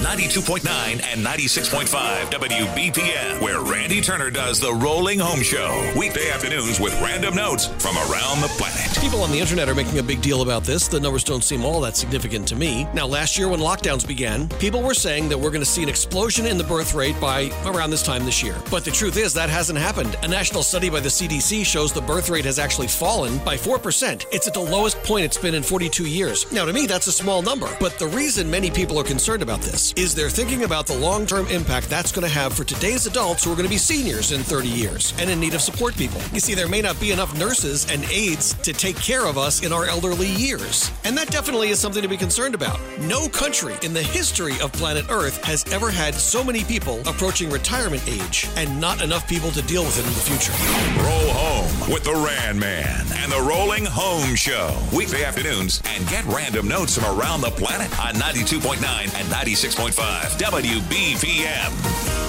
92.9 and 96.5 WBPM, where Randy Turner does the Rolling Home Show. Weekday afternoons with random notes from around the planet. People on the internet are making a big deal about this. The numbers don't seem all that significant to me. Now, last year when lockdowns began, people were saying that we're going to see an explosion in the birth rate by around this time this year. But the truth is that hasn't happened. A national study by the CDC shows the birth rate has actually fallen by 4%. It's at the lowest point it's been in 42 years. Now, to me, that's a small number. But the reason many people are concerned about this is they're thinking about the long-term impact that's going to have for today's adults who are going to be seniors in 30 years and in need of support people. You see, there may not be enough nurses and aides to take care of us in our elderly years. And that definitely is something to be concerned about. No country in the history of planet Earth has ever had so many people approaching retirement age and not enough people to deal with it in the future. Roll home with the Rand Man and the Rolling Home Show. Weekday afternoons, and get random notes from around the planet on 92.9 and 96.5 WBPM.